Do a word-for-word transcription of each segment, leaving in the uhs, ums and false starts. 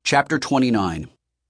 Chapter twenty-nine.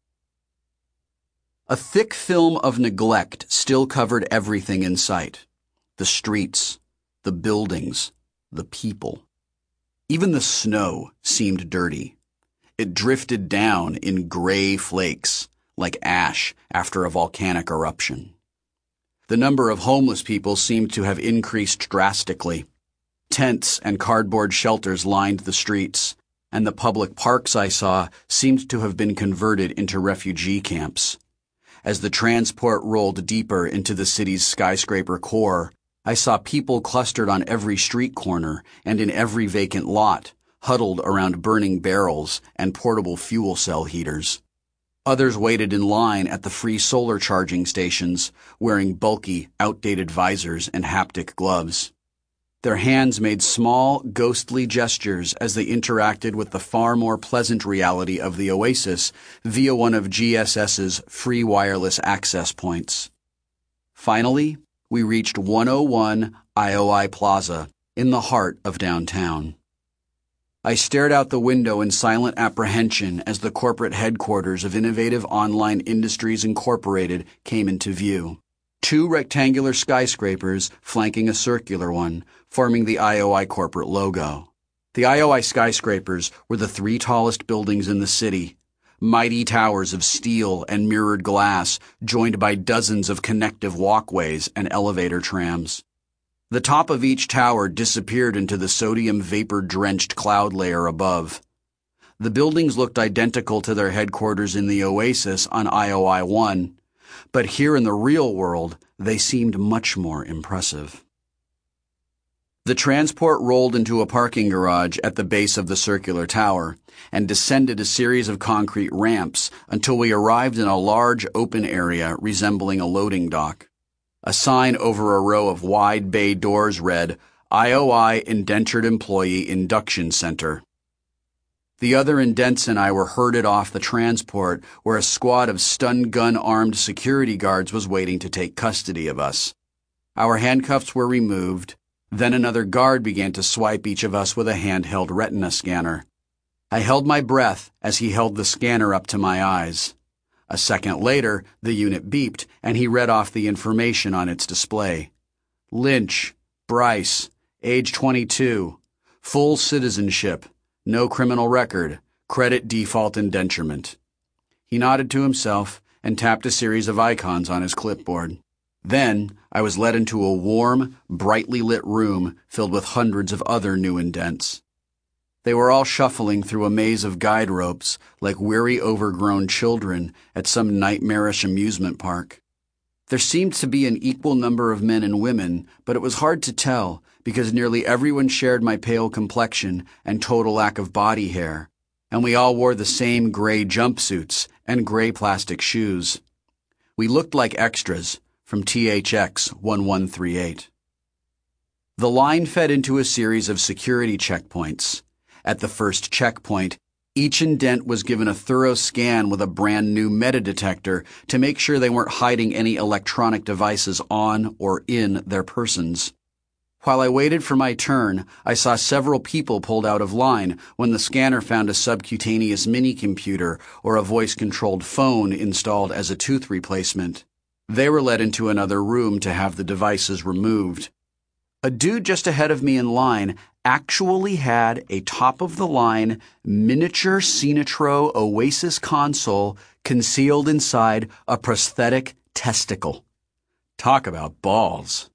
A thick film of neglect still covered everything in sight. The streets, the buildings, the people. Even the snow seemed dirty. It drifted down in gray flakes, like ash after a volcanic eruption. The number of homeless people seemed to have increased drastically. Tents and cardboard shelters lined the streets, and the public parks I saw seemed to have been converted into refugee camps. As the transport rolled deeper into the city's skyscraper core, I saw people clustered on every street corner and in every vacant lot, huddled around burning barrels and portable fuel cell heaters. Others waited in line at the free solar charging stations, wearing bulky, outdated visors and haptic gloves. Their hands made small, ghostly gestures as they interacted with the far more pleasant reality of the Oasis via one of G S S's free wireless access points. Finally, we reached one oh one I O I Plaza in the heart of downtown. I stared out the window in silent apprehension as the corporate headquarters of Innovative Online Industries Incorporated came into view. Two rectangular skyscrapers flanking a circular one, forming the I O I corporate logo. The I O I skyscrapers were the three tallest buildings in the city, mighty towers of steel and mirrored glass joined by dozens of connective walkways and elevator trams. The top of each tower disappeared into the sodium vapor-drenched cloud layer above. The buildings looked identical to their headquarters in the Oasis on I O I one, but here in the real world, they seemed much more impressive. The transport rolled into a parking garage at the base of the circular tower and descended a series of concrete ramps until we arrived in a large open area resembling a loading dock. A sign over a row of wide bay doors read, I O I Indentured Employee Induction Center. The other indents and I were herded off the transport where a squad of stun gun-armed security guards was waiting to take custody of us. Our handcuffs were removed. Then another guard began to swipe each of us with a handheld retina scanner. I held my breath as he held the scanner up to my eyes. A second later, the unit beeped, and he read off the information on its display. Lynch, Bryce, age twenty-two, full citizenship, no criminal record, credit default indenturement. He nodded to himself and tapped a series of icons on his clipboard. Then, I was led into a warm, brightly lit room filled with hundreds of other new indents. They were all shuffling through a maze of guide ropes like weary, overgrown children at some nightmarish amusement park. There seemed to be an equal number of men and women, but it was hard to tell because nearly everyone shared my pale complexion and total lack of body hair, and we all wore the same gray jumpsuits and gray plastic shoes. We looked like extras from T H X eleven thirty-eight. The line fed into a series of security checkpoints. At the first checkpoint, each indent was given a thorough scan with a brand new metadetector to make sure they weren't hiding any electronic devices on or in their persons. While I waited for my turn, I saw several people pulled out of line when the scanner found a subcutaneous mini-computer or a voice-controlled phone installed as a tooth replacement. They were led into another room to have the devices removed. A dude just ahead of me in line actually had a top-of-the-line miniature Cinetro Oasis console concealed inside a prosthetic testicle. Talk about balls.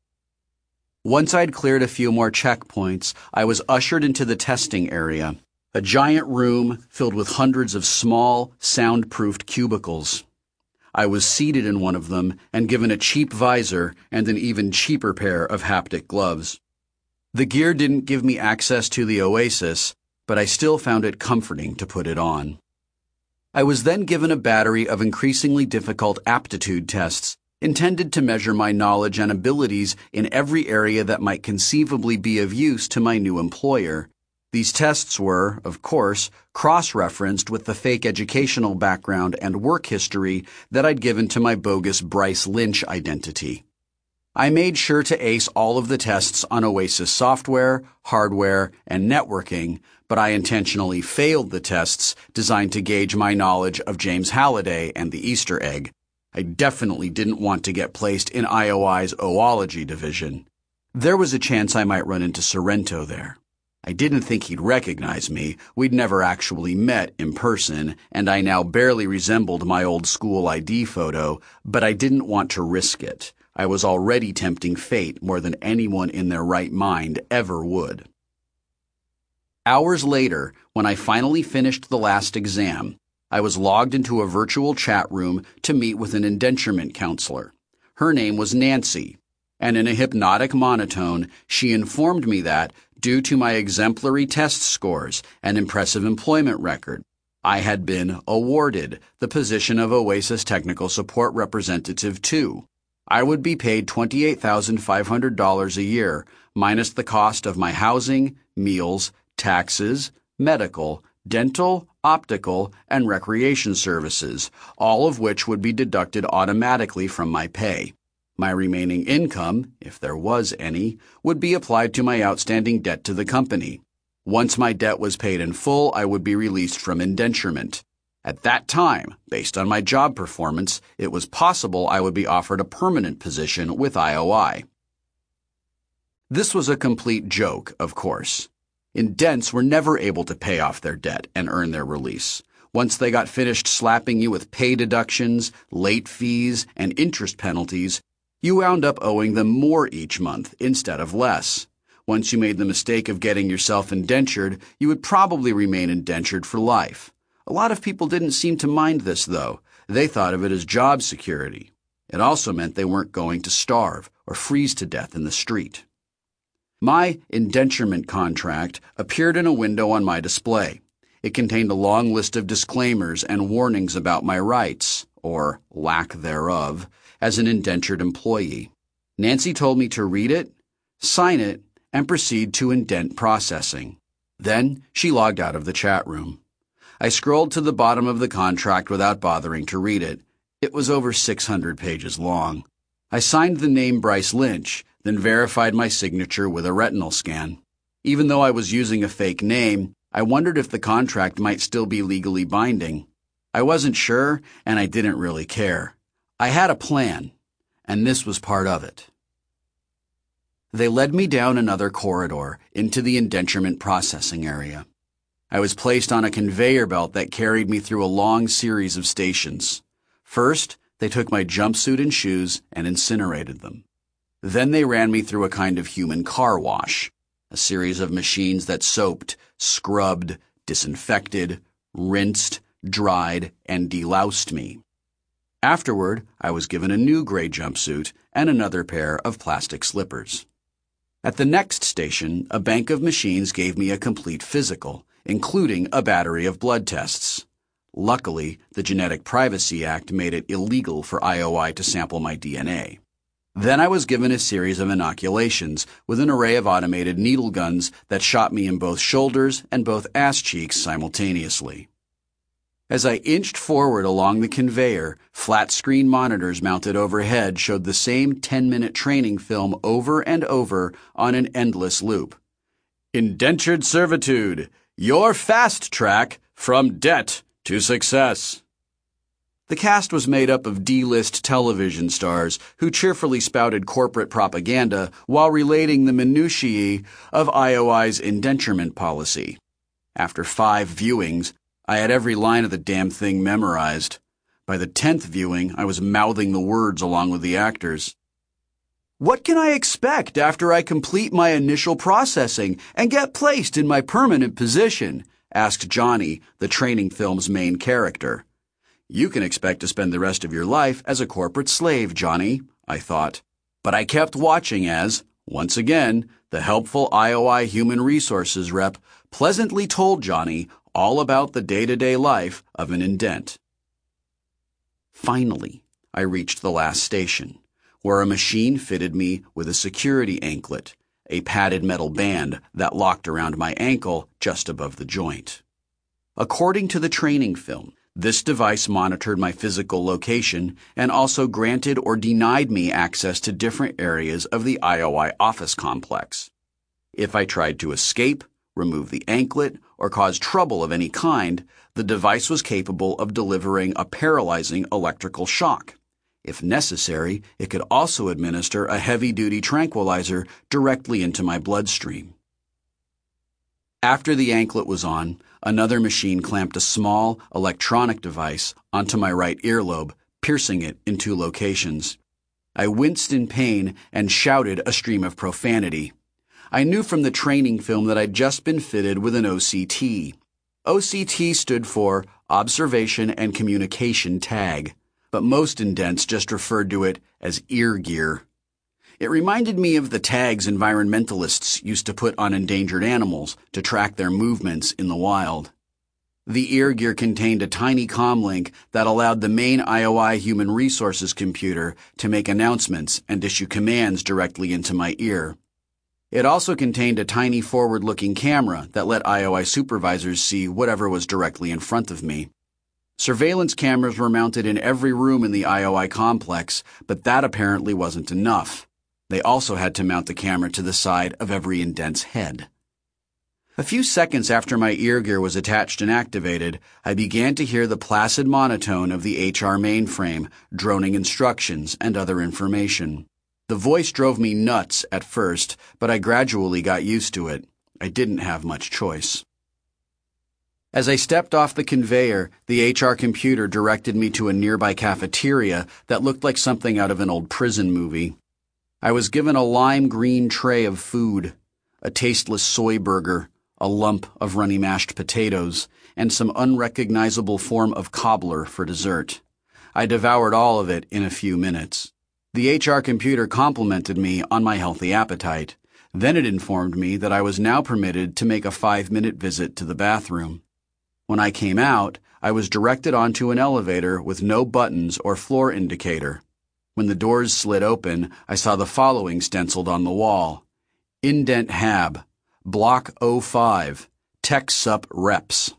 Once I'd cleared a few more checkpoints, I was ushered into the testing area, a giant room filled with hundreds of small, soundproofed cubicles. I was seated in one of them and given a cheap visor and an even cheaper pair of haptic gloves. The gear didn't give me access to the Oasis, but I still found it comforting to put it on. I was then given a battery of increasingly difficult aptitude tests intended to measure my knowledge and abilities in every area that might conceivably be of use to my new employer. These tests were, of course, cross-referenced with the fake educational background and work history that I'd given to my bogus Bryce Lynch identity. I made sure to ace all of the tests on Oasis software, hardware, and networking, but I intentionally failed the tests designed to gauge my knowledge of James Halliday and the Easter egg. I definitely didn't want to get placed in I O I's Oology division. There was a chance I might run into Sorrento there. I didn't think he'd recognize me. We'd never actually met in person, and I now barely resembled my old school I D photo, but I didn't want to risk it. I was already tempting fate more than anyone in their right mind ever would. Hours later, when I finally finished the last exam, I was logged into a virtual chat room to meet with an indenturement counselor. Her name was Nancy, and in a hypnotic monotone, she informed me that, due to my exemplary test scores and impressive employment record, I had been awarded the position of Oasis Technical Support Representative two. I would be paid twenty-eight thousand five hundred dollars a year, minus the cost of my housing, meals, taxes, medical, dental, optical, and recreation services, all of which would be deducted automatically from my pay. My remaining income, if there was any, would be applied to my outstanding debt to the company. Once my debt was paid in full, I would be released from indenturement. At that time, based on my job performance, it was possible I would be offered a permanent position with I O I. This was a complete joke, of course. Indents were never able to pay off their debt and earn their release. Once they got finished slapping you with pay deductions, late fees, and interest penalties, you wound up owing them more each month instead of less. Once you made the mistake of getting yourself indentured, you would probably remain indentured for life. A lot of people didn't seem to mind this, though. They thought of it as job security. It also meant they weren't going to starve or freeze to death in the street. My indenturement contract appeared in a window on my display. It contained a long list of disclaimers and warnings about my rights, or lack thereof, as an indentured employee. Nancy told me to read it, sign it, and proceed to indent processing. Then she logged out of the chat room. I scrolled to the bottom of the contract without bothering to read it. It was over six hundred pages long. I signed the name Bryce Lynch, then verified my signature with a retinal scan. Even though I was using a fake name, I wondered if the contract might still be legally binding. I wasn't sure, and I didn't really care. I had a plan, and this was part of it. They led me down another corridor into the indenturement processing area. I was placed on a conveyor belt that carried me through a long series of stations. First, they took my jumpsuit and shoes and incinerated them. Then they ran me through a kind of human car wash, a series of machines that soaped, scrubbed, disinfected, rinsed, dried, and deloused me. Afterward, I was given a new gray jumpsuit and another pair of plastic slippers. At the next station, a bank of machines gave me a complete physical, including a battery of blood tests. Luckily, the Genetic Privacy Act made it illegal for I O I to sample my D N A. Then I was given a series of inoculations with an array of automated needle guns that shot me in both shoulders and both ass cheeks simultaneously. As I inched forward along the conveyor, flat-screen monitors mounted overhead showed the same ten-minute training film over and over on an endless loop. Indentured servitude, your fast track from debt to success. The cast was made up of D-list television stars who cheerfully spouted corporate propaganda while relating the minutiae of I O I's indenturement policy. After five viewings, I had every line of the damn thing memorized. By the tenth viewing, I was mouthing the words along with the actors. What can I expect after I complete my initial processing and get placed in my permanent position? Asked Johnny, the training film's main character. You can expect to spend the rest of your life as a corporate slave, Johnny, I thought. But I kept watching as, once again, the helpful I O I Human Resources rep pleasantly told Johnny all about the day-to-day life of an indent. Finally, I reached the last station, where a machine fitted me with a security anklet, a padded metal band that locked around my ankle just above the joint. According to the training film, this device monitored my physical location and also granted or denied me access to different areas of the I O I office complex. If I tried to escape, remove the anklet, or cause trouble of any kind, the device was capable of delivering a paralyzing electrical shock. If necessary, it could also administer a heavy-duty tranquilizer directly into my bloodstream. After the anklet was on, another machine clamped a small, electronic device onto my right earlobe, piercing it in two locations. I winced in pain and shouted a stream of profanity. I knew from the training film that I'd just been fitted with an O C T. O C T stood for Observation and Communication Tag, but most indents just referred to it as ear gear. It reminded me of the tags environmentalists used to put on endangered animals to track their movements in the wild. The ear gear contained a tiny comlink that allowed the main I O I Human Resources computer to make announcements and issue commands directly into my ear. It also contained a tiny forward-looking camera that let I O I supervisors see whatever was directly in front of me. Surveillance cameras were mounted in every room in the I O I complex, but that apparently wasn't enough. They also had to mount the camera to the side of every indent's head. A few seconds after my ear gear was attached and activated, I began to hear the placid monotone of the H R mainframe, droning instructions and other information. The voice drove me nuts at first, but I gradually got used to it. I didn't have much choice. As I stepped off the conveyor, the H R computer directed me to a nearby cafeteria that looked like something out of an old prison movie. I was given a lime green tray of food, a tasteless soy burger, a lump of runny mashed potatoes, and some unrecognizable form of cobbler for dessert. I devoured all of it in a few minutes. The H R computer complimented me on my healthy appetite. Then it informed me that I was now permitted to make a five-minute visit to the bathroom. When I came out, I was directed onto an elevator with no buttons or floor indicator. When the doors slid open, I saw the following stenciled on the wall. Indent Hab, Block oh five, Tech Sup Reps.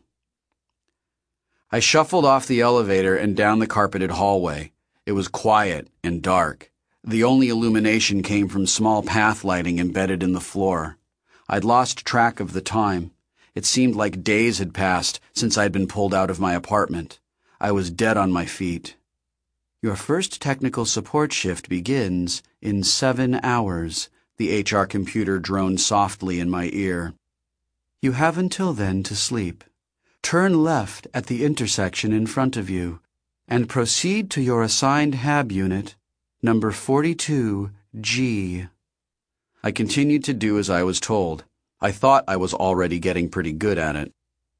I shuffled off the elevator and down the carpeted hallway. It was quiet and dark. The only illumination came from small path lighting embedded in the floor. I'd lost track of the time. It seemed like days had passed since I'd been pulled out of my apartment. I was dead on my feet. Your first technical support shift begins in seven hours, the H R computer droned softly in my ear. You have until then to sleep. Turn left at the intersection in front of you and proceed to your assigned Hab unit, number forty-two G. I continued to do as I was told. I thought I was already getting pretty good at it.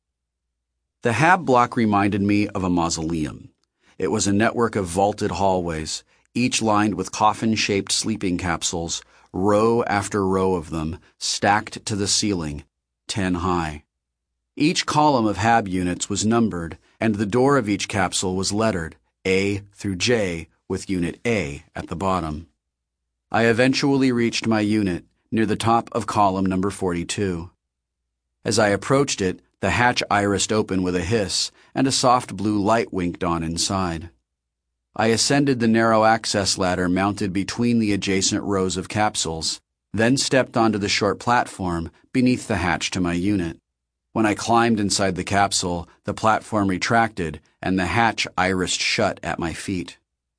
The Hab block reminded me of a mausoleum. It was a network of vaulted hallways, each lined with coffin-shaped sleeping capsules, row after row of them, stacked to the ceiling, ten high. Each column of Hab units was numbered, and the door of each capsule was lettered, A through J, with Unit A at the bottom. I eventually reached my unit, near the top of column number forty-two. As I approached it, the hatch irised open with a hiss, and a soft blue light winked on inside. I ascended the narrow access ladder mounted between the adjacent rows of capsules, then stepped onto the short platform beneath the hatch to my unit. When I climbed inside the capsule, the platform retracted and the hatch irised shut at my feet.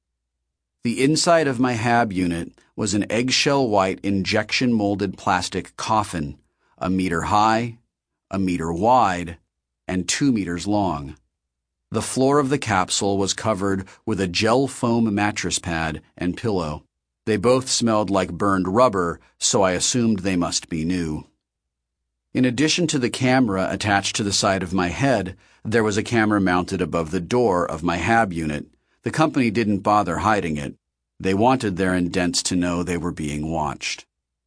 The inside of my Hab unit was an eggshell-white injection-molded plastic coffin, a meter high, a meter wide, and two meters long. The floor of the capsule was covered with a gel foam mattress pad and pillow. They both smelled like burned rubber, so I assumed they must be new. In addition to the camera attached to the side of my head, there was a camera mounted above the door of my Hab unit. The company didn't bother hiding it. They wanted their indents to know they were being watched.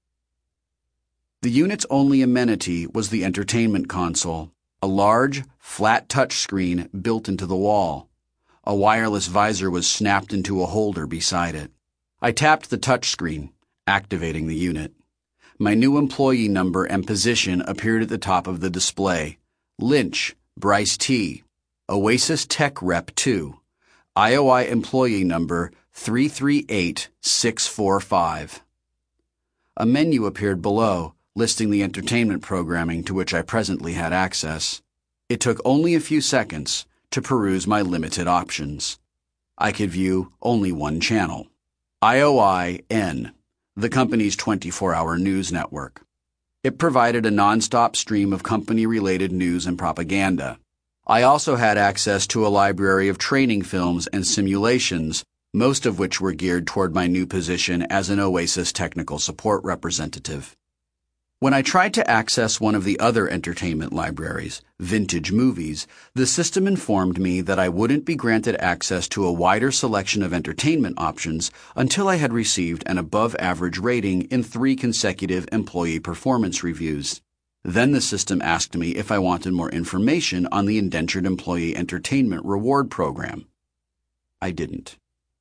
The unit's only amenity was the entertainment console, a large, flat touchscreen built into the wall. A wireless visor was snapped into a holder beside it. I tapped the touchscreen, activating the unit. My new employee number and position appeared at the top of the display. Lynch, Bryce T. Oasis Tech Rep two. I O I employee number three three eight six four five. A menu appeared below, listing the entertainment programming to which I presently had access. It took only a few seconds to peruse my limited options. I could view only one channel, I O I N, the company's twenty-four hour news network. It provided a nonstop stream of company-related news and propaganda. I also had access to a library of training films and simulations, most of which were geared toward my new position as an Oasis technical support representative. When I tried to access one of the other entertainment libraries, Vintage Movies, the system informed me that I wouldn't be granted access to a wider selection of entertainment options until I had received an above-average rating in three consecutive employee performance reviews. Then the system asked me if I wanted more information on the Indentured Employee Entertainment Reward Program. I didn't.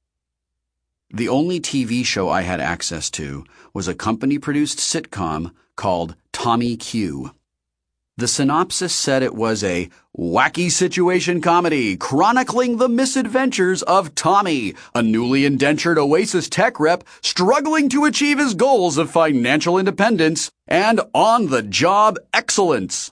The only T V show I had access to was a company-produced sitcom called Tommy Q. The synopsis said it was a wacky situation comedy chronicling the misadventures of Tommy, a newly indentured Oasis tech rep struggling to achieve his goals of financial independence and on-the-job excellence.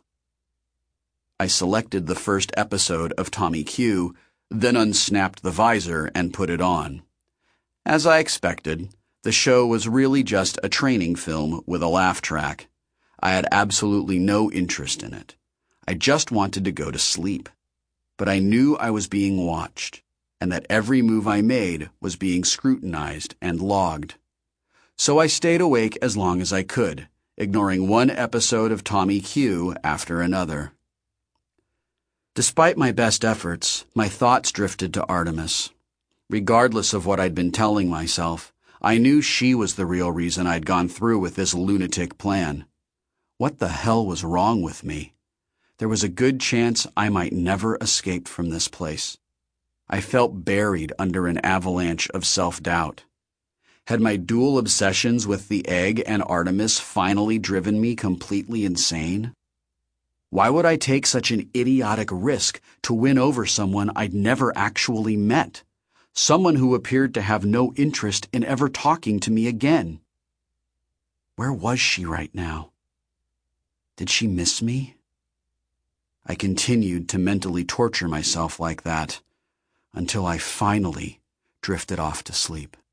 I selected the first episode of Tommy Q, then unsnapped the visor and put it on. As I expected, the show was really just a training film with a laugh track. I had absolutely no interest in it. I just wanted to go to sleep. But I knew I was being watched, and that every move I made was being scrutinized and logged. So I stayed awake as long as I could, ignoring one episode of Tommy Q after another. Despite my best efforts, my thoughts drifted to Artemis. Regardless of what I'd been telling myself, I knew she was the real reason I'd gone through with this lunatic plan. What the hell was wrong with me? There was a good chance I might never escape from this place. I felt buried under an avalanche of self-doubt. Had my dual obsessions with the egg and Artemis finally driven me completely insane? Why would I take such an idiotic risk to win over someone I'd never actually met? Someone who appeared to have no interest in ever talking to me again. Where was she right now? Did she miss me? I continued to mentally torture myself like that until I finally drifted off to sleep.